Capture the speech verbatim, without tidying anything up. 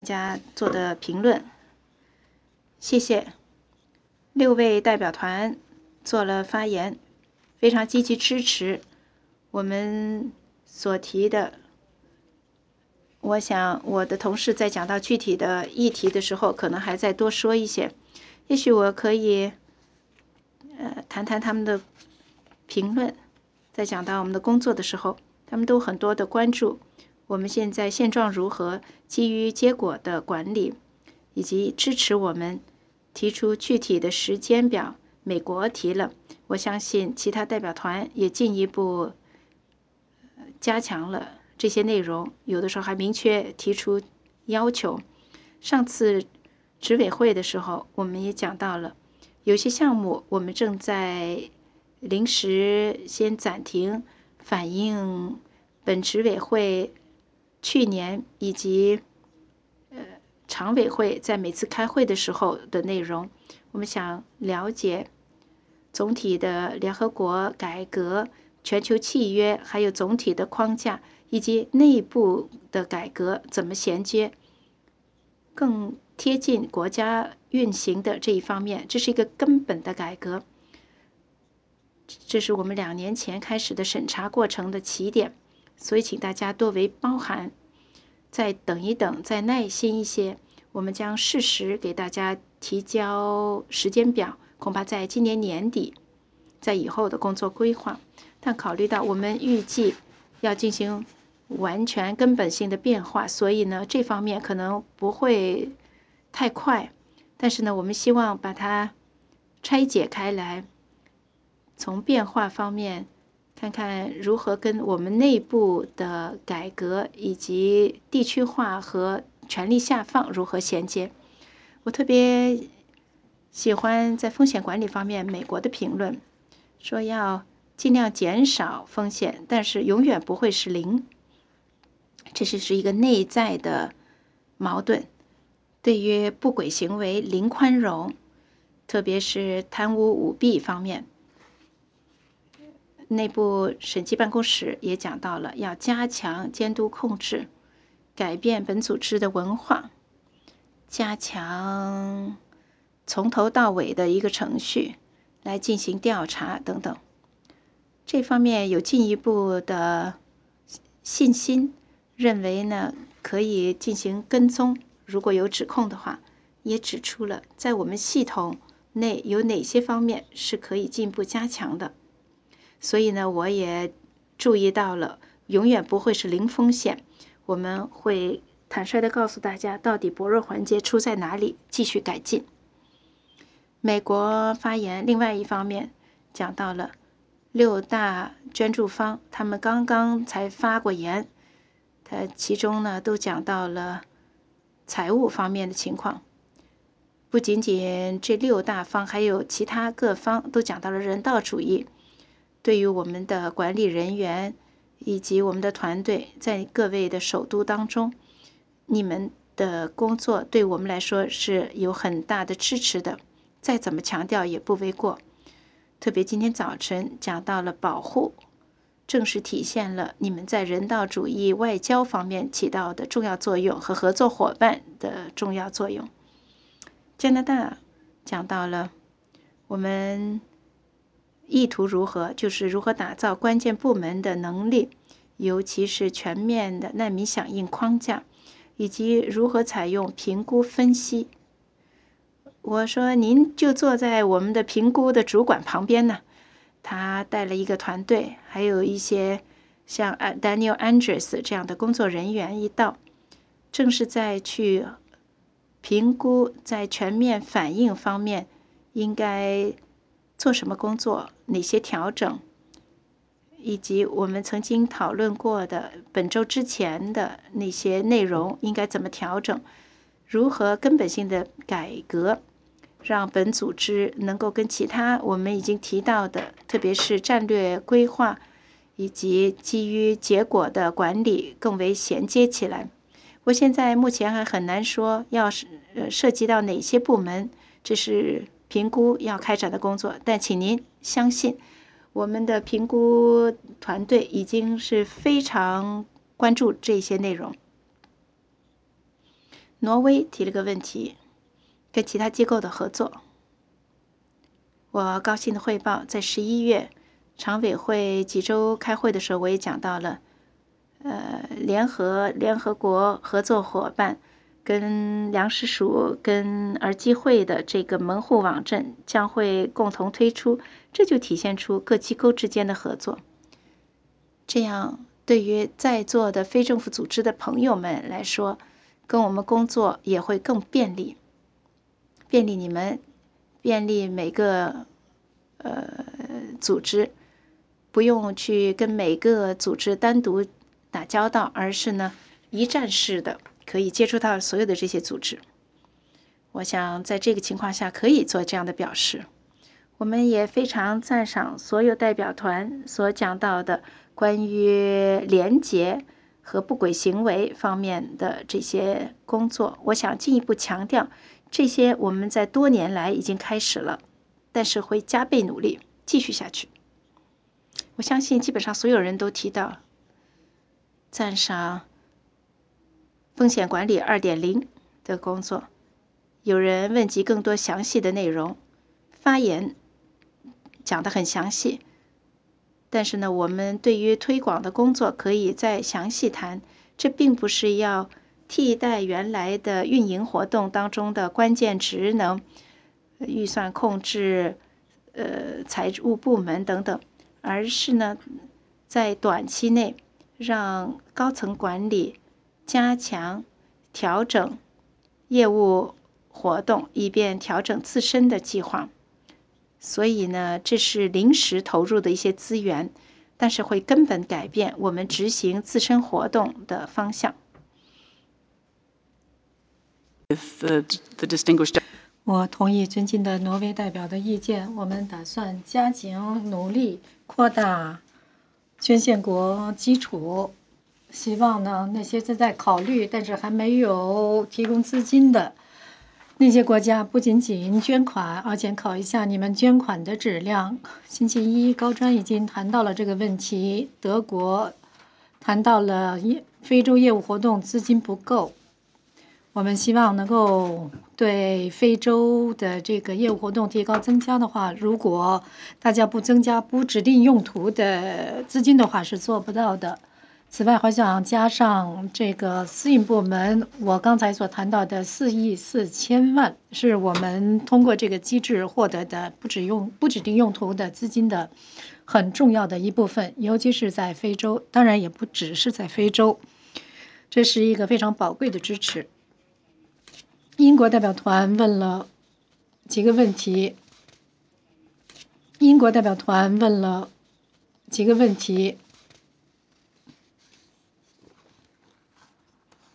大家做的评论，谢谢。六位代表团做了发言，非常积极支持我们所提的。我想我的同事在讲到具体的议题的时候，可能还再多说一些。也许我可以呃谈谈他们的评论，在讲到我们的工作的时候，他们都很多的关注我们现在现状如何，基于结果的管理，以及支持我们提出具体的时间表。美国提了，我相信其他代表团也进一步加强了这些内容，有的时候还明确提出要求。上次执委会的时候，我们也讲到了，有些项目我们正在临时先暂停，反映本执委会去年以及呃常委会在每次开会的时候的内容。我们想了解总体的联合国改革、全球契约，还有总体的框架，以及内部的改革怎么衔接，更贴近国家运行的这一方面，这是一个根本的改革。这是我们两年前开始的审查过程的起点，所以请大家多为包涵。再等一等，再耐心一些，我们将适时给大家提交时间表，恐怕在今年年底，在以后的工作规划。但考虑到我们预计要进行完全根本性的变化，所以呢，这方面可能不会太快。但是呢，我们希望把它拆解开来，从变化方面看看如何跟我们内部的改革以及地区化和权力下放如何衔接。我特别喜欢在风险管理方面美国的评论，说要尽量减少风险，但是永远不会是零。这是是一个内在的矛盾。对于不轨行为零宽容，特别是贪污舞弊方面。内部审计办公室也讲到了，要加强监督控制，改变本组织的文化，加强从头到尾的一个程序来进行调查等等。这方面有进一步的信心，认为呢可以进行跟踪，如果有指控的话，也指出了在我们系统内有哪些方面是可以进一步加强的。所以呢，我也注意到了，永远不会是零风险。我们会坦率地告诉大家，到底薄弱环节出在哪里，继续改进。美国发言，另外一方面讲到了六大捐助方，他们刚刚才发过言，他其中呢都讲到了财务方面的情况。不仅仅这六大方，还有其他各方都讲到了人道主义。对于我们的管理人员以及我们的团队，在各位的首都当中，你们的工作对我们来说是有很大的支持的，再怎么强调也不为过。特别今天早晨讲到了保护，正是体现了你们在人道主义外交方面起到的重要作用和合作伙伴的重要作用。加拿大讲到了我们意图如何，就是如何打造关键部门的能力，尤其是全面的难民响应框架，以及如何采用评估分析。我说您就坐在我们的评估的主管旁边呢，他带了一个团队，还有一些像 Daniel Andres 这样的工作人员一道，正是在去评估在全面反应方面应该做什么工作，哪些调整，以及我们曾经讨论过的本周之前的那些内容应该怎么调整，如何根本性的改革，让本组织能够跟其他我们已经提到的，特别是战略规划以及基于结果的管理更为衔接起来。我现在目前还很难说要是呃涉及到哪些部门，这是评估要开展的工作，但请您相信我们的评估团队已经是非常关注这些内容。 挪威提了个问题，跟其他机构的合作。我高兴的汇报，在十一月常委会几周开会的时候，我也讲到了，呃，联合联合国合作伙伴跟粮食署跟儿基会的这个门户网站将会共同推出，这就体现出各机构之间的合作。这样对于在座的非政府组织的朋友们来说，跟我们工作也会更便利，便利你们，便利每个呃组织，不用去跟每个组织单独打交道，而是呢一站式的可以接触到所有的这些组织。我想在这个情况下可以做这样的表示。我们也非常赞赏所有代表团所讲到的关于廉洁和不轨行为方面的这些工作。我想进一步强调，这些我们在多年来已经开始了，但是会加倍努力继续下去。我相信基本上所有人都提到赞赏风险管理 二点零 的工作。有人问及更多详细的内容，发言讲得很详细，但是呢，我们对于推广的工作可以再详细谈。这并不是要替代原来的运营活动当中的关键职能、预算控制、呃财务部门等等，而是呢，在短期内让高层管理加强调整业务活动，以便调整自身的计划。所以呢，这是临时投入的一些资源，但是会根本改变我们执行自身活动的方向。 我同意尊敬的挪威代表的意见，我们打算加紧努力扩大捐献国基础。希望呢，那些正在考虑但是还没有提供资金的那些国家，不仅仅捐款，而且考一下你们捐款的质量。星期一，高专已经谈到了这个问题。德国谈到了非洲业务活动资金不够，我们希望能够对非洲的这个业务活动提高增加的话，如果大家不增加不指定用途的资金的话，是做不到的。此外，还想加上这个私营部门，我刚才所谈到的四亿四千万，是我们通过这个机制获得的不指用不指定用途的资金的很重要的一部分，尤其是在非洲，当然也不只是在非洲，这是一个非常宝贵的支持。英国代表团问了几个问题，英国代表团问了几个问题。